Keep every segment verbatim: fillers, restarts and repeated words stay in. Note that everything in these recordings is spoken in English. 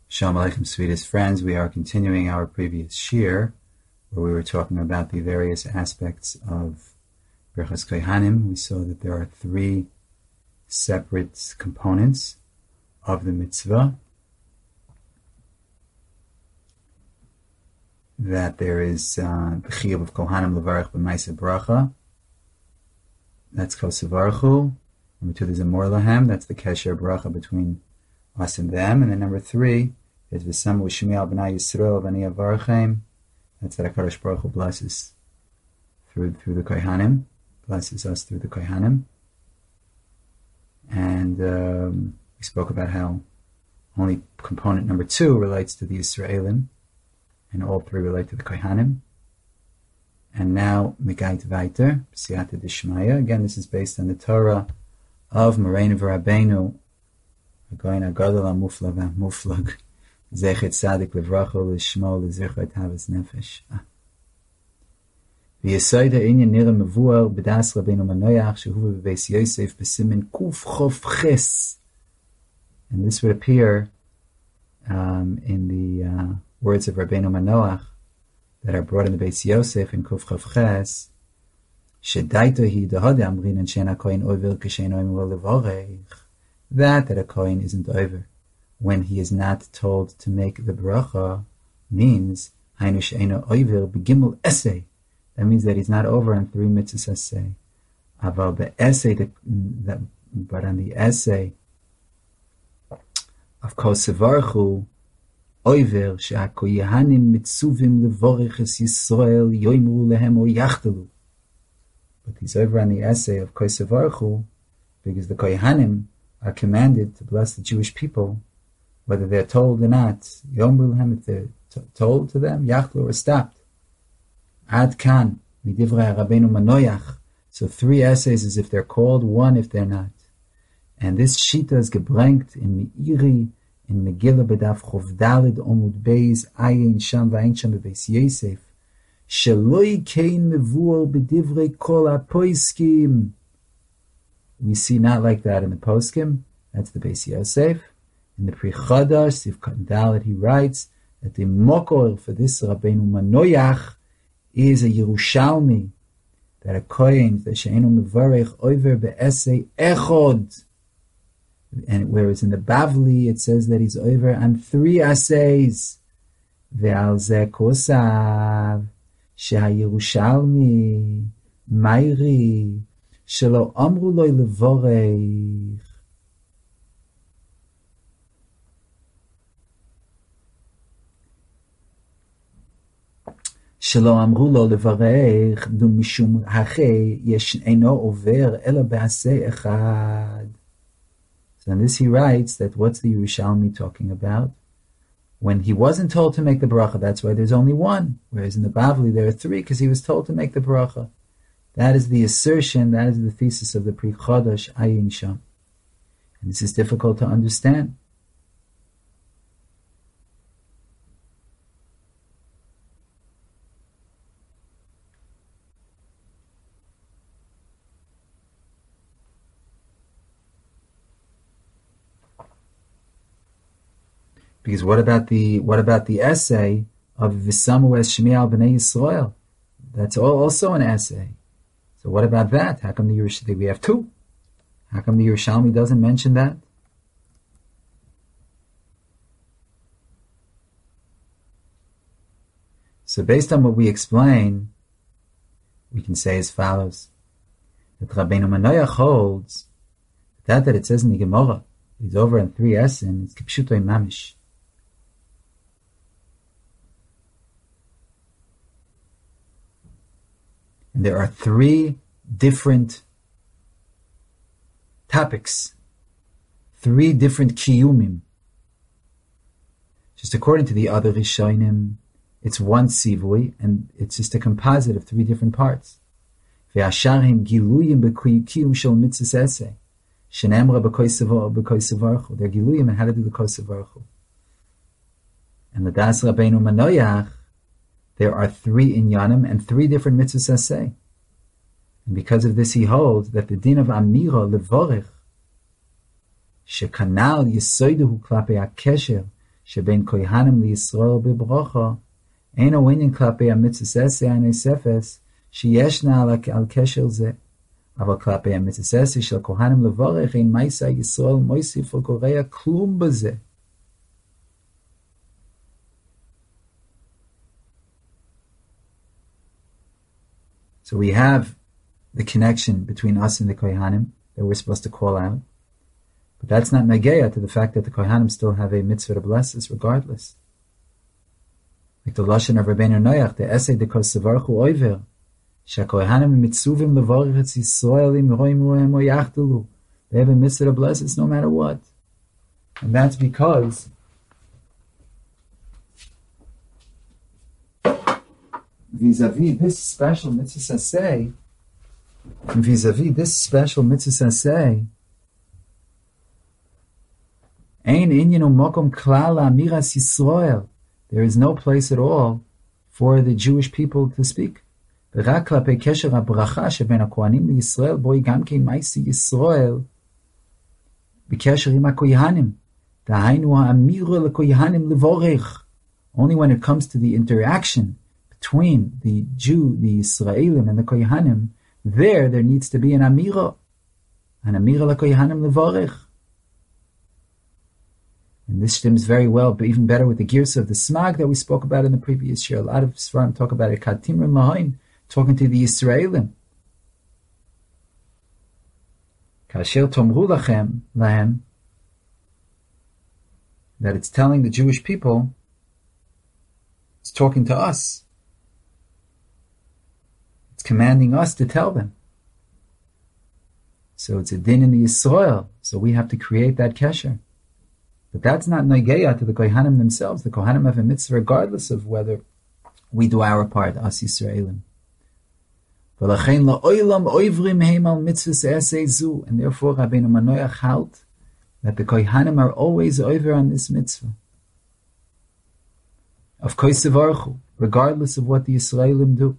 Shalom Aleichem, sweetest friends. We are continuing our previous shir, where we were talking about the various aspects of Birchas Kohanim. We saw that there are three separate components of the mitzvah. That there is uh, the chiyuv of Kohanim levarach b'maisa bracha. That's kosevarchu. Number two, there's a mor lahem. That's the kesher bracha between us and them. And then number three is v'samu shmi al b'nai Yisrael v'ani avarchem. That's that HaKadosh Baruch Hu blesses through through the Kohanim, blesses us through the Kohanim. And um, we spoke about how only component number two relates to the Yisraelim, and all three relate to the Kohanim. And now Megait Vayter, Siyata Dishmaya. Again, this is based on the Torah of Moreinu V'Rabbeinu, Hagoyin HaGadol HaMuflag HaMuflag, Zechet Tzadik Levracho L'Shmo L'Zichet Havas Nefesh. V'Yesod HaInyan Nira Mevuar B'das Rabbeinu Manoach Shehuva B'Beis Yosef B'Simen Kuf Chof Ches. And this would appear um, in the uh, words of Rabbeinu Manoach that are brought in the Beis Yosef in Kuf Chof Ches. Shedaito Hi Dehode Amrin and Shena Kohen Oiver K'Shein Oimro Levorech. That that a Kohen isn't over when he is not told to make the bracha means Hainu She'eno Oiver B'Gimel Esei. That means that he's not over on three mitzvahs Esei. Aval Be'Esei, that but on the Esei of Kosevarchu Oiver She'akoyehanim Mitzuvim Levorech Es Yisrael Yoimru Lehem O Yachtelu. But he's over on the essay of Kosevarchu because the Kohanim are commanded to bless the Jewish people, whether they're told or not. Yomru Lehem, if they're t- told to them, Yachtelu, or stopped. Ad Kan, Midivrei Rabbeinu Manoach. So three essays as if they're called, one if they're not. And this Shita is gebrengt in Meiri, in Megillah B'daf Chovdalid Omud Beis, Ayin Sham V'ayin Sham B'Beis Yosef. Sheloi kein mevuor b'divrei kol haposkim. We see not like that in the poskim. That's the Beis Yosef. In the Pri Chadash, Sif Katan Dalet, he writes that the mokor for this Rabbeinu Manoach is a Yerushalmi, that a kohen that she'enu mevarech over be'esei echod. And whereas in the Bavli it says that he's over on three essays. Ve'al zeh kosav שהירושלמי מיירי שלא אמרו לו לבורך. שלא אמרו לו לברך דו משום הכי יש אינו עובר אלא בעשה אחד. So in this he writes that what's the Yerushalmi talking about? When he wasn't told to make the bracha, that's why there's only one. Whereas in the Bavli there are three, because he was told to make the bracha. That is the assertion, that is the thesis of the Pri Chadash Ayin Sham. And this is difficult to understand. Because what about the what about the essay of V'samu es Shmi al B'nai Yisrael? That's all, also an essay. So what about that? How come the Yerushalmi, we have two? How come the Yerushalmi doesn't mention that? So based on what we explain, we can say as follows: that Rabbeinu Manoach holds that that it says in the Gemara, he's over in three essen, it's kipshutoi mamish. There are three different topics, three different kiyumim. Just according to the other Rishonim, it's one sivui, and it's just a composite of three different parts. Ve'asharim giluyim b'kiyum shel mitzvah eseh, shenemra b'kosevarchu. They're giluyim and how to do the kosevarchu. And the Das Rabbeinu Manoach, there are three inyanim and three different mitzvahs aseh. And because of this he holds that the din of amira levorech shekanal yisoiduhu klape hakesher sheben kohanim liyisrael b'bracha, eino inyan klape ha-mitzvah eseh ha-nesefes, sheyeshna al kesher zeh. אבל כלפי המצווה של כהנים לברך אין מעשה ישראל מוסיף וגורע כלום בזה. So we have the connection between us and the Kohanim that we're supposed to call out. But that's not negaya to the fact that the Kohanim still have a mitzvah to bless us regardless. Like the Lashon of Rabbeinu Noach, the essay de Kosevarchu Oiver, שהכהנים מצווים לברך את ישראל אם רואים להם או יחדלו. They have a mitzvah to bless us no matter what. And that's because vis-a-vis this special mitzvah saseh, vis-a-vis this special mitzvah saseh, ein inyan u'mokom klal amiras Yisrael. There is no place at all for the Jewish people to speak. ורק כלפי קשר הברכה שבין הכהנים לישראל, בואי גם כן מעשי ישראל בקשר עם הכהנים. דהיינו האמירו לכהנים לבורך. Only when it comes to the interaction between the Jew, the Israelim, and the Kohanim, there, there needs to be an amira. An amira lekohanim levorech. And this stems very well, but even better with the girsa of the smag that we spoke about in the previous year. A lot of Sfarim talk about it, kad timrim lahain, talking to the Israelim. Kasher tomru lachem, lahem, that it's telling the Jewish people, it's talking to us. It's commanding us to tell them. So it's a din in the Yisrael. So we have to create that kesher. But that's not noigeya to the Kohanim themselves. The Kohanim have a mitzvah regardless of whether we do our part, us Yisraelim. And therefore Rabbeinu Manoach held that the Kohanim are always over on this mitzvah of Kosevarchu, regardless of what the Yisraelim do.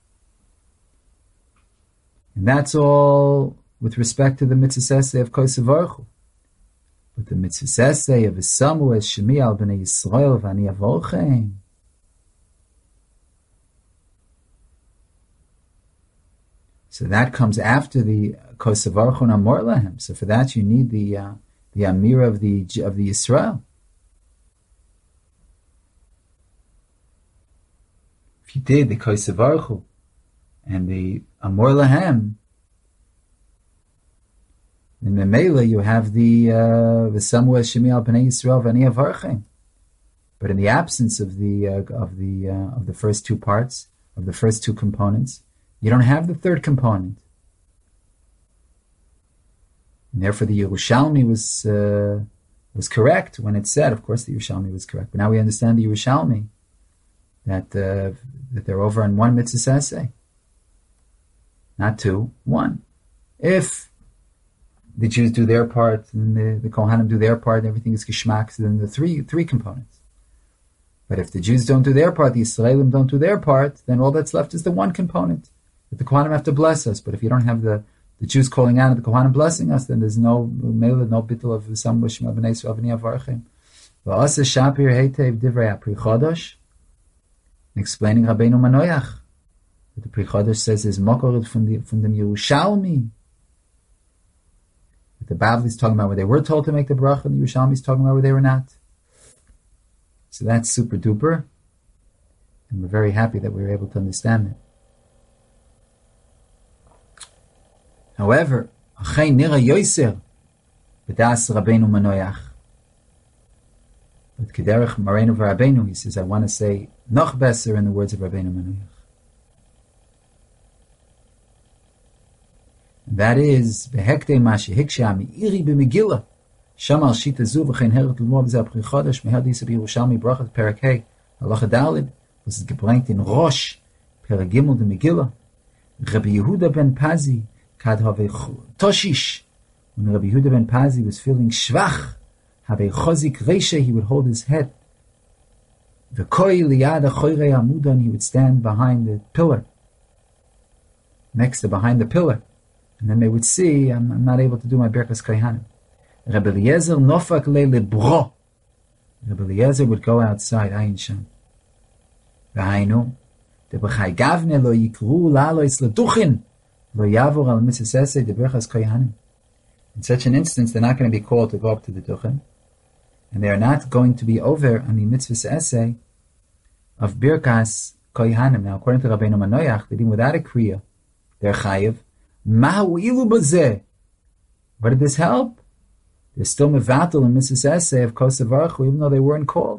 And that's all with respect to the mitzvah of Kosevarchu. But the mitzvah of V'samu es Shemi al b'nei Yisrael v'ani avorchem, so that comes after the Kosevarchu Namor Lahem. So for that you need the uh, the Amir of the of the Yisrael. If you did the Kosevarchu and the Amor Lahem, in the Memela you have the V'samu es Shemi al b'nei Yisrael v'ani avorchem. But in the absence of the uh, of the uh, of the first two parts, of the first two components, you don't have the third component. And therefore the Yerushalmi was uh, was correct when it said, of course the Yerushalmi was correct, but now we understand the Yerushalmi, that uh, that they're over on one mitzvah saseh. Not two, one. If the Jews do their part, and the, the Kohanim do their part, and everything is geschmack, so then the three three components. But if the Jews don't do their part, the Israelim don't do their part, then all that's left is the one component. That the Kohanim have to bless us, but if you don't have the, the Jews calling out and the Kohanim blessing us, then there's no mele, no bittul of some Shema b'nei Yisrael v'ni avarchem. V'asa shapir heitev divrei HaPri Chodosh, explaining Rabbeinu Manoach, that the Pri Chodosh says is mokorid from the from the Yerushalmi. That the Bavli is talking about where they were told to make the bracha, and the Yerushalmi is talking about where they were not. So that's super duper, and we're very happy that we were able to understand it. However, Achay Nira Yoiser B'das Rabbeinu Manoach. But Kederech Marenu V'Rabbeinu, he says, I want to say noch besser in the words of Rabbeinu Manoach. And that is Behekte Mashi Hiksha Mi'iri B'Megillah Shamal Shita Zu V'chein Heret L'mo V'zeh Pri Chodesh Mehad Yisa B'Yerushalmi Brachat Perek Hey Halacha Dalid, was it gebringt in Rosh Perek Gimel de Megillah. Rabbi Yehuda ben Pazi Kad have Toshish. When Rabbi Yehuda ben Pazi was feeling shvach, have a chozik reisha, he would hold his head. V'koi liyada choyrei amudan, he would stand behind the pillar, next to behind the pillar, and then they would see, I'm, I'm not able to do my Birkas Kohanim. Rabbi Eliezer nofak le lebro. Rabbi Eliezer would go outside, Ayin Sham. V'hainu, de b'chai gavne lo yikru la'alois l'duchin, lo yavur al mitzvah esei de brechas koyanim. In such an instance, they're not going to be called to go up to the duchin, and they are not going to be over on the mitzvah esei of birkas koyanim. Now, according to Rabbeinu Manoach, even without a kriya, they're chayiv. Ma'u ilu b'zeh. What did this help? They're still mevatel and mitzvah esei of kosev baruch, even though they weren't called.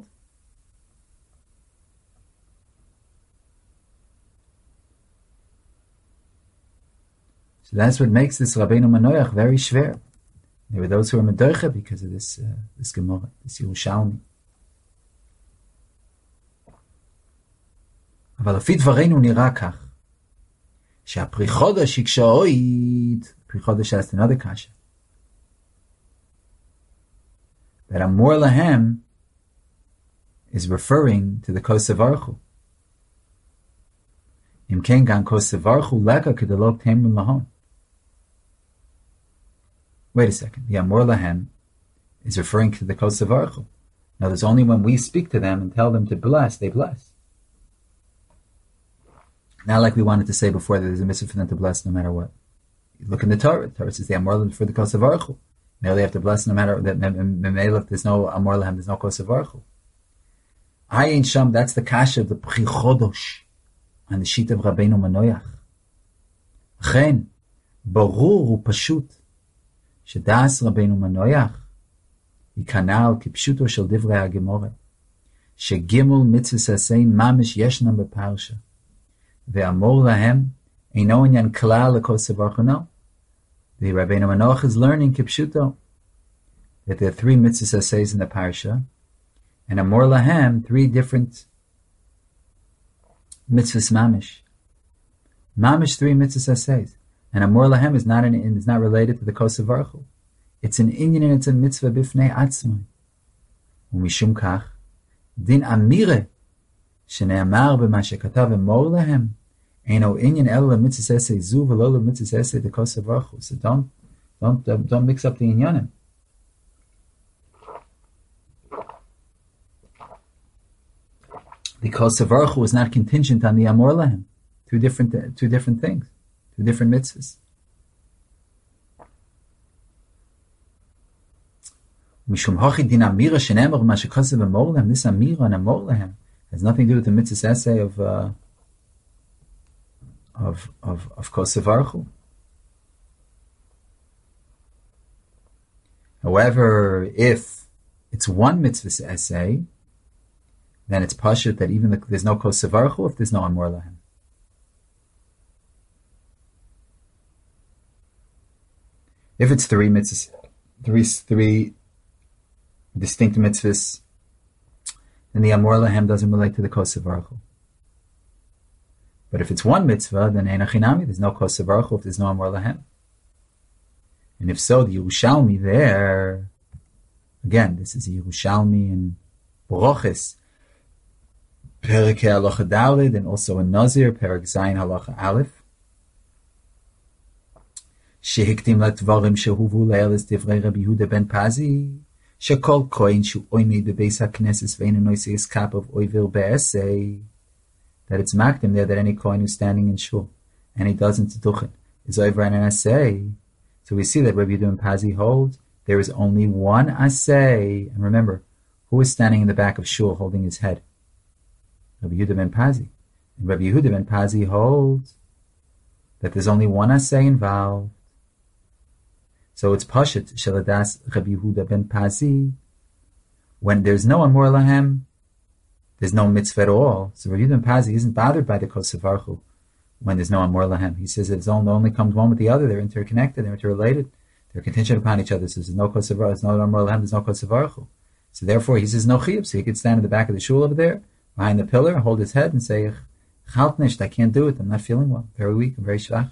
So that's what makes this Rabbeinu Manoach very shver. There were those who were medoicha because of this uh, this Gemara, this Yerushalmi. אבל לפי דברינו נראה כך, שהפרי חודש יקשאוית, פרי חודש has another kasha, that Amor Lahem is referring to the Kosev Baruch Hu. Im ken gan Kosev Baruch Hu leka kedelok temun lahon. Wait a second. The Amor Lahem is referring to the Kosev Baruch Hu. Now, there's only when we speak to them and tell them to bless, they bless. Not like we wanted to say before that there's a mitzvah for them to bless no matter what. You look in the Torah. The Torah says the Amor Lahem for the Kosev Baruch Hu. Now they have to bless no matter that. If there's no Amor Lahem, there's no Kosev Baruch Hu. Ayin Sham, that's the kasha of the Pri Chodosh on the sheet of Rabbeinu Manoach. Chen, ברור ופשוט שדאס רבנו מנויח היא כנ"ל כפשוטו של דברי הגמורה, שגימול מצוות עשה ממש ישנם בפרשה, ואמור להם אינו עניין כלל לכוסף ברוך הוא. The Rabbeinu Manoach is learning kipshuto that there are three mitzvahs assays in the parsha, and amor lahem, three different mitzvahs mamish. Mamish, three mitzvahs assays, and amor lahem is not an is not related to the kosev baruch hu. It's an inyan and it's a mitzvah bifnei atzmai. Umishum kach din amire sheneamar b'ma shekatav amor lahem. Eino inyan el mitzvah essay zu v'lo mitzvah essay the kosev baruch hu. So don't don't don't mix up the inyanim. The kosev baruch hu is not contingent on the amor lahem. Two different uh, two different things, two different mitzvahs. Mishum hachi din amira sheneamar b'ma shekatav amor lahem. This amira and amor lahem has nothing to do with the mitzvah essay of. Uh, of of of kosev baruch hu. However, if it's one mitzvah essay, then it's pashut that even the, there's no kosev baruch hu if there's no amor lahem. If it's three mitzvahs, three three distinct mitzvahs, then the amor lahem doesn't relate to the kosev baruch hu. But if it's one mitzvah, then ein achinami, there's no kosev baruch hu if there's no amor lahem. And if so, the Yerushalmi there, again, this is a Yerushalmi in Brochis, Perek Halacha Daled, and also in Nazir, Perek Zayin Halacha Aleph. Shehiktim latvarim shehuvu le'eles divrei Rabbi Yehuda ben Pazi, shekol koin shu oimei bebeis hakneses ve'enu noisei kap of oivir be'esei, that it's makdim there that any kohen who's standing in shul and he doesn't tzedukhin is over an asay. So we see that Rabbi Yehuda ben Pazi holds there is only one asay. And remember, who is standing in the back of shul holding his head? Rabbi Yehuda ben Pazi. And Rabbi Yehuda ben Pazi holds that there's only one asay involved. So it's pashat sheladas Rabbi Yehuda ben Pazi. When there's no amor lahem, there's no mitzvah at all. So Rabbi Yehuda ben Pazi isn't bothered by the kosev baruch hu when there's no amor lahem. He says it only, only comes one with the other. They're interconnected. They're interrelated. They're contingent upon each other. So there's no kosev baruch hu. There's no amor lahem. There's no kosev baruch hu. So therefore, he says no chiyuv. So he could stand in the back of the shul over there, behind the pillar, hold his head, and say, "Chalt nisht, I can't do it. I'm not feeling well. Very weak. I'm very shvach."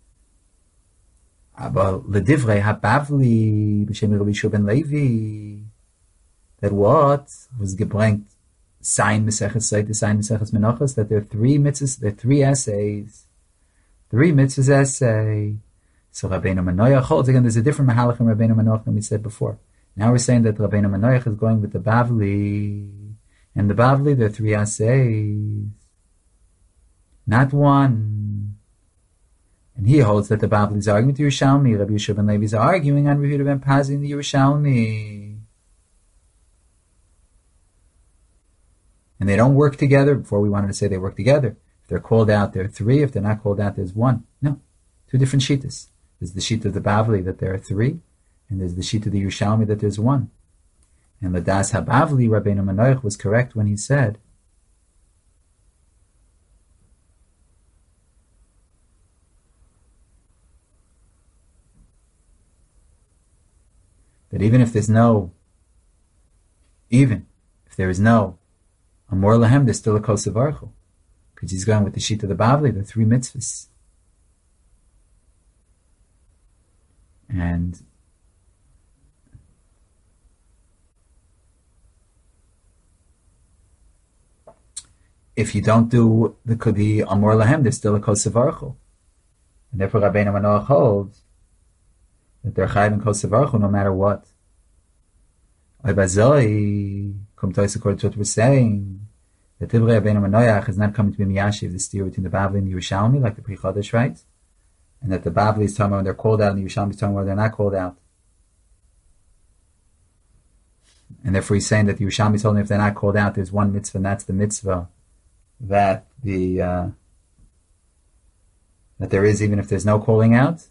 But ledivrei habavli b'shem Rabbi Yeshua ben Levi, that what was gebrangt sign Meseches Seit, sign Meseches Menachos, that there are three mitzvahs, there are three essays, three mitzvahs essay. So Rabbeinu Manoach holds again. There's a different mahalach in Rabbeinu Manoach than we said before. Now we're saying that Rabbeinu Manoach is going with the Bavli. And the Bavli, there are three assays. Not one. And he holds that the Bavli is arguing with the Yerushalmi. Rabbi Yeshua ben Levi is arguing on Rabbi Yehuda ben Pazi in the Yerushalmi. And they don't work together. Before we wanted to say they work together. If they're called out, there are three. If they're not called out, there's one. No. Two different shittas. There's the sheet of the Bavli that there are three. And there's the sheet of the Yerushalmi that there's one. And the Das HaBavli, Rabbeinu Manoach, was correct when he said that even if there's no, even if there is no Amor Lahem, there's still a Kosev Baruch Hu. Because he's going with the sheet of the Bavli, the three mitzvahs. And if you don't do the Kodi Amor Lahem, there's still a Kosev Baruch Hu. And therefore Rabbeinu Manoach holds that they're chayiv in Kosev Baruch Hu no matter what. Oibazoi, Kumtois, according to what we're saying, that Divrei Rabbeinu Manoach is not coming to be miyashiv, the steer between the Bavli and the Yerushalmi, like the Pri Chodesh writes, and that the Bavli is talking about when they're called out, and the Yerushalmi is talking about when they're not called out. And therefore he's saying that the Yerushalmi told him if they're not called out, there's one mitzvah, and that's the mitzvah that the uh, that there is, even if there's no calling out.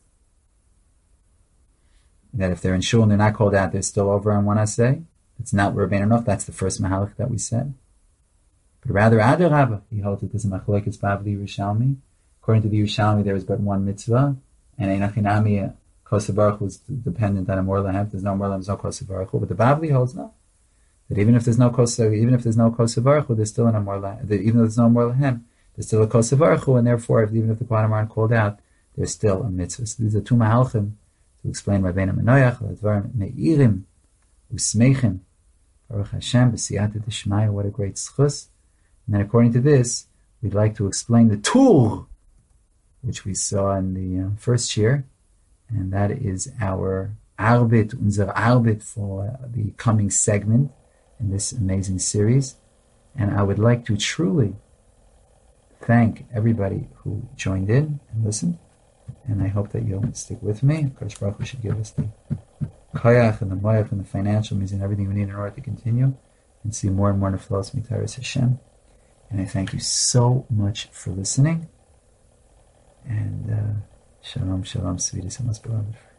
That if they're in shul and they're not called out, they're still over on one assay. It's not Rabbeinu Manoach. That's the first mahalach that we said. But rather, Adarabba, he holds that there's a machlokes Bavli Yerushalmi. According to the Yerushalmi, there is but one mitzvah, and Einachinami Kosev Baruch Hu was dependent on a Amor Lahem. There's no Amor Lahem, there's no Kosev Baruch Hu. But the Bavli holds no. That even if there's no Kosev, even if there's no Kosev Baruch Hu, there's still an Amor Lahem. Even though there's no Amor Lahem, there's still a Kosev Baruch Hu, and therefore, if, even if the Kohanim aren't called out, there's still a mitzvah. So these are two mahalchim to explain Rabbeinu Manoach, Ladvarim Me'irim, Usmeichim, Baruch Hashem, B'siyata D'Shmaya, what a great schus. And then according to this, we'd like to explain the Tur, which we saw in the uh, first year, and that is our Arbit, unser Arbit for the coming segment in this amazing series. And I would like to truly thank everybody who joined in and listened. And I hope that you'll stick with me. Kodesh Baruch Hu should give us the koyach and the moyach and the financial means and everything we need in order to continue and see more and more neflos mitaris Hashem. And I thank you so much for listening. And uh, shalom, shalom, sweetest and most beloved.